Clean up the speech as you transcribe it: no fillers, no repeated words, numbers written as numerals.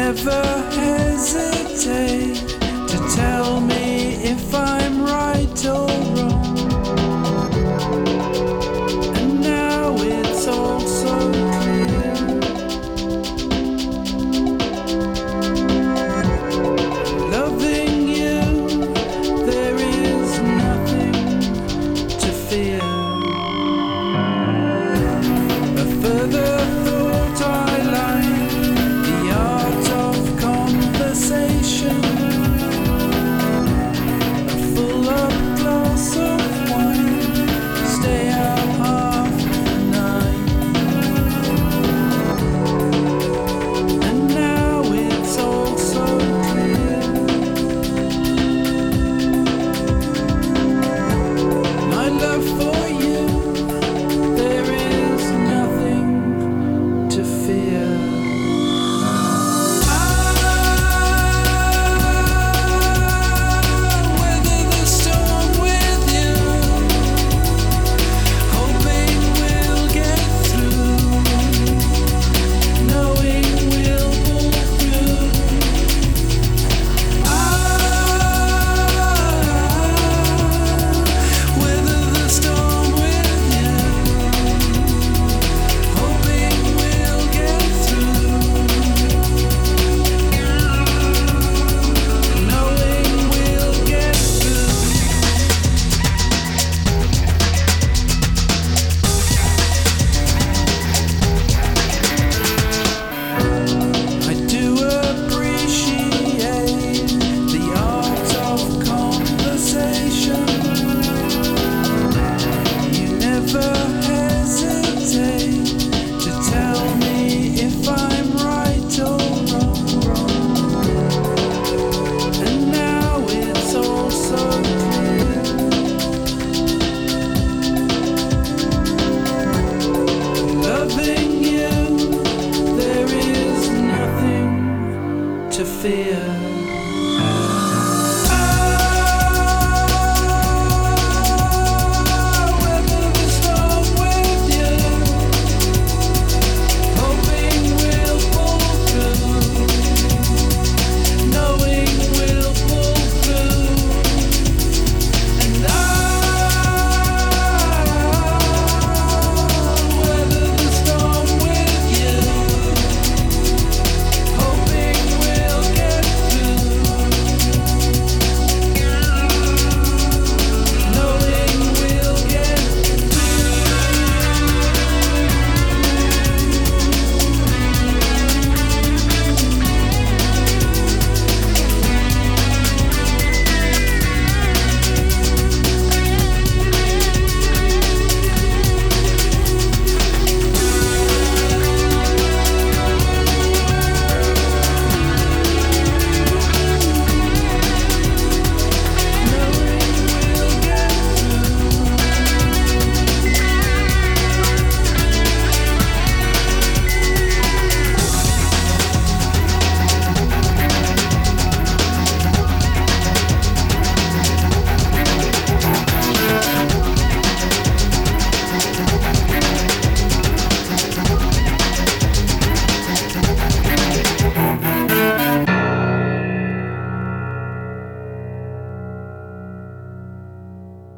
never hesitate to tell me if I'm right or wrong. And now it's all so clear. Loving you, there is nothing to fear. A further thought I like the art of conversation. A full-up glass of wine, stay out half the night. And now it's all so clear. My love for you, there is nothing to fear. Weather the storm with you, hoping we'll get through, knowing we'll pull through. Weather the storm with you, hoping we'll get through, knowing we'll get through. I do appreciate the art of conversation. You never hesitate to tell me if I'm right or wrong. And now it's all so clear. Loving you, there is nothing to fear.